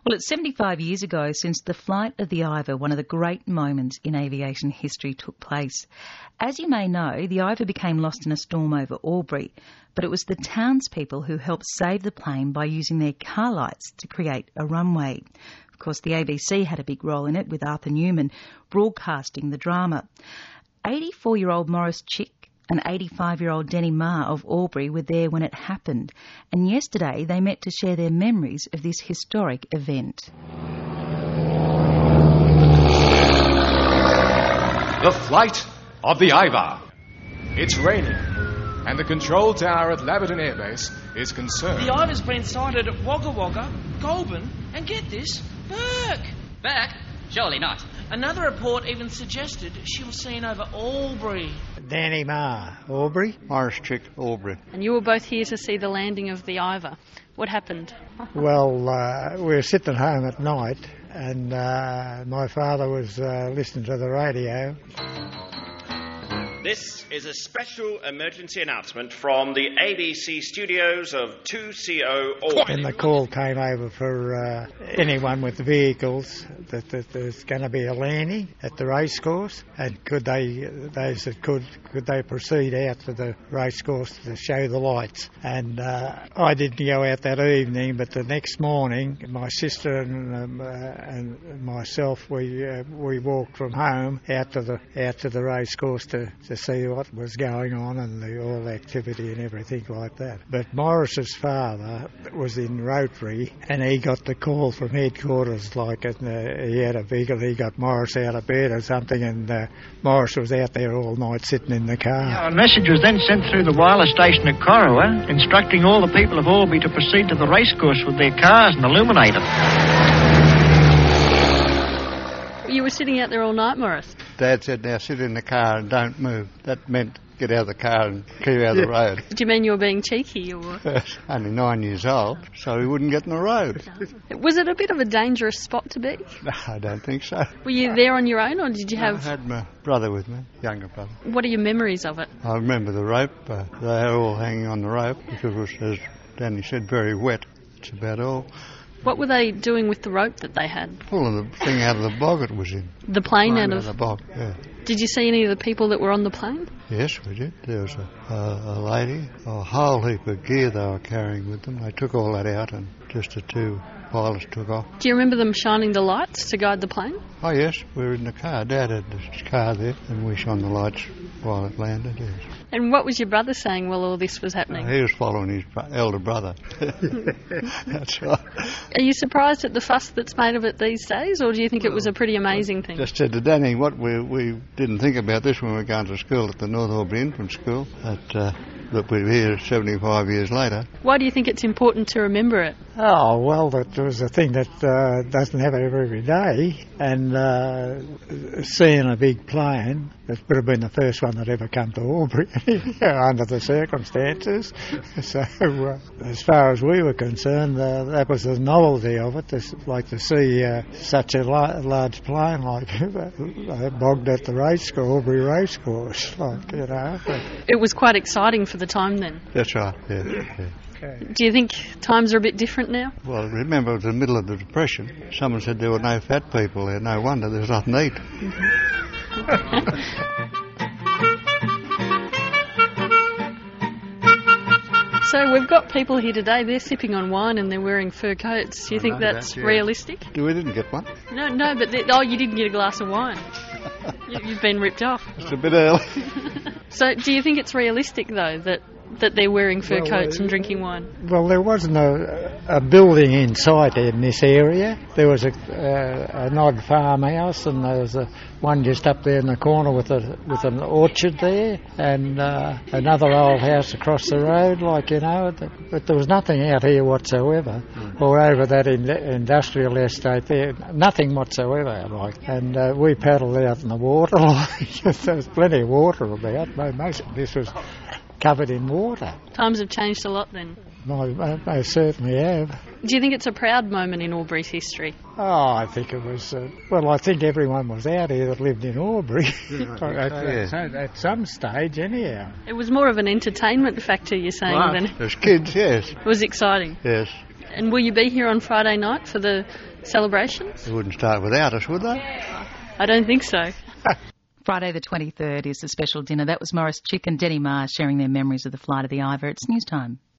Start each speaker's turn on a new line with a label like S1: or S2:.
S1: Well, it's 75 years ago since the flight of the Iver, one of the great moments in aviation history, took place. As you may know, the Iver became lost in a storm over Albury, but it was the townspeople who helped save the plane by using their car lights to create a runway. Of course, the ABC had a big role in it, with Arthur Newman broadcasting the drama. 84-year-old Maurice Chick and 85-year-old Denny Marr of Albury were there when it happened, and yesterday they met to share their memories of this historic event.
S2: The flight of the Iver. It's raining, and the control tower at Laverton Air Base is concerned.
S3: The Iver's been sighted at Wagga Wagga, Goulburn, and get this, Burke.
S4: Burke? Surely not.
S3: Another report even suggested she was seen over Albury.
S5: Danny Marr, Albury.
S6: Maurice Chick, Albury.
S7: And you were both here to see the landing of the Iver. What happened?
S5: Well, we were sitting at home at night, and my father was listening to the radio.
S8: This is a special emergency announcement from the ABC studios of 2CO Albury.
S5: And the call came over for anyone with vehicles that there's going to be a landing at the racecourse, and could they proceed out to the racecourse to show the lights. And I didn't go out that evening, but the next morning, my sister and myself, we walked from home out to the racecourse to see what was going on and all the activity and everything like that. But Maurice's father was in Rotary, and he got the call from headquarters, he had a vehicle, he got Maurice out of bed or something, and Maurice was out there all night sitting in the car.
S9: Yeah, a message was then sent through the wireless station at Corowa, instructing all the people of Albury to proceed to the racecourse with their cars and illuminate them.
S7: You were sitting out there all night, Maurice?
S6: Dad said, now sit in the car and don't move. That meant get out of the car and keep out of the road.
S7: Do you mean you were being cheeky? Or?
S6: Only 9 years old, so he wouldn't get in the road.
S7: No. Was it a bit of a dangerous spot to be?
S6: No, I don't think so.
S7: Were you there on your own, or did you have...
S6: I had my brother with me, younger brother.
S7: What are your memories of it?
S6: I remember the rope. They were all hanging on the rope because it was, as Danny said, very wet. That's about all.
S7: What were they doing with the rope that they had?
S6: Pulling the thing out of the bog it was in.
S7: The plane out of
S6: the bog, yeah.
S7: Did you see any of the people that were on the plane?
S6: Yes, we did. There was a lady, a whole heap of gear they were carrying with them. They took all that out and just the two pilots took off.
S7: Do you remember them shining the lights to guide the plane?
S6: Oh, yes, we were in the car. Dad had his car there and we shone the lights while it landed, yes.
S7: And what was your brother saying while all this was happening?
S6: He was following his elder brother. That's right.
S7: Are you surprised at the fuss that's made of it these days, or do you think it was a pretty amazing thing?
S6: Just said to Danny, we didn't think about this when we were going to school at the North Albury Infant School, that we're here 75 years later.
S7: Why do you think it's important to remember it?
S5: Oh, well, that was a thing that doesn't happen every day, and seeing a big plane, that would have been the first one that ever come to Albury under the circumstances. So, as far as we were concerned, that was the novelty of it, to see such a large plane like bogged at the Albury racecourse,
S7: It was quite exciting for the time then.
S6: That's right, yeah.
S7: Do you think times are a bit different now?
S6: Well, remember it was the middle of the Depression. Someone said there were no fat people there. No wonder, there's nothing to eat.
S7: So we've got people here today, they're sipping on wine and they're wearing fur coats. Do you think that's realistic?
S6: We didn't get one.
S7: No, but you didn't get a glass of wine. You've been ripped off.
S6: It's a bit early.
S7: So do you think it's realistic, though, that they're wearing fur coats and drinking wine?
S5: Well, there wasn't a building in sight in this area. There was an odd farmhouse, and there was one just up there in the corner with an orchard there, and another old house across the road, but there was nothing out here whatsoever, or over that industrial estate there, nothing whatsoever, and we paddled out in the water, there was plenty of water about, most of this was covered in water.
S7: Times have changed a lot then.
S5: They certainly have.
S7: Do you think it's a proud moment in Albury's history?
S5: Oh, I think it was... I think everyone was out here that lived in Albury. At some stage, anyhow.
S7: It was more of an entertainment factor, you're saying, than...
S6: As kids, yes.
S7: It was exciting.
S6: Yes.
S7: And will you be here on Friday night for the celebrations?
S6: They wouldn't start without us, would they?
S7: I don't think so.
S1: Friday the 23rd is the special dinner. That was Maurice Chick and Denny Marr sharing their memories of the flight of the Iva. It's news time.